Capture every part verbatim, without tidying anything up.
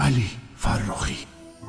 علی فرخی.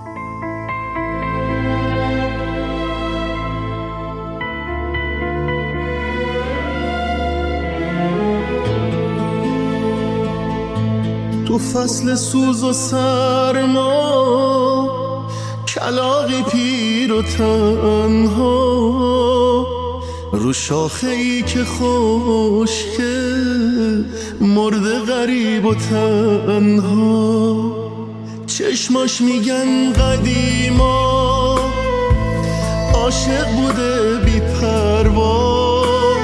تو فصل سوز و سرما، کلاغی پیر و تنها، رو شاخه ای که خشکه مرده غریب و تنها. چشماش میگن قدیما عاشق بوده بی پروا،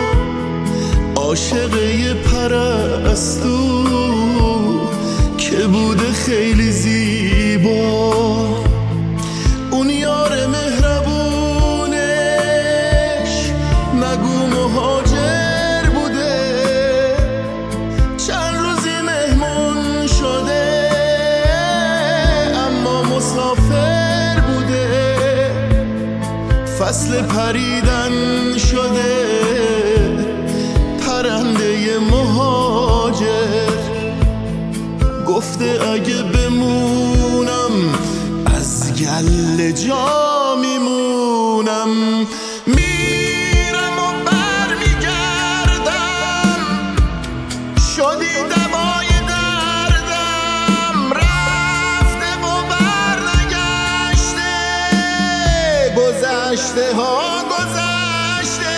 عاشق یه پرستو که بوده خیلی زیبا. اون یار مهربونش نگو مهاجر بوده، چند روزی مهمون شده اما مسافر بوده. فصل پریدن شده پرنده مهاجر، گفته اگه بمونم از گله جا میمونم. میرم و بر میگردم، شدی دوای دردم، رفته و بر نگشته، گذشته ها گذشته.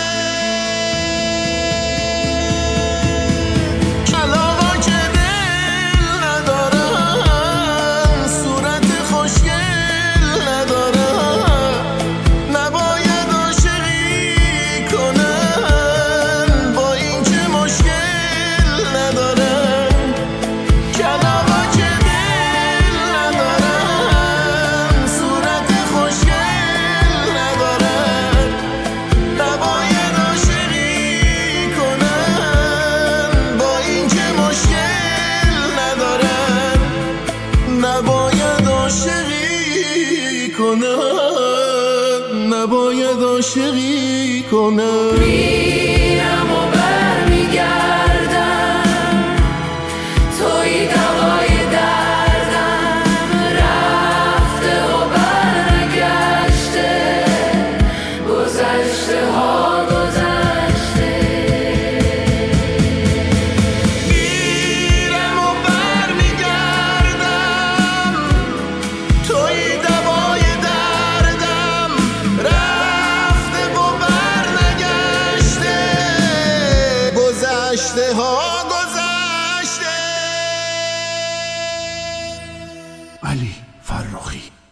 کلاغا که دل ندارن، صورت خوشگل ندارن، نباید عاشقی کنن با این که مشکل ندارن. کلاغا که دل ندارن، صورت خوشگل ندارن، نباید عاشقی کنن با این که مشکل ندارن، نباید عاشقی کنن، نباید عاشقی کنن. میرم و برمیگردم، توی دوای دردم، رفته و برنگشته، گذشته ها گذشته. میرم و برمیگردم، توی دوای دردم، رفته و برنگشته، گذشته ها گذشته. علی فرخی.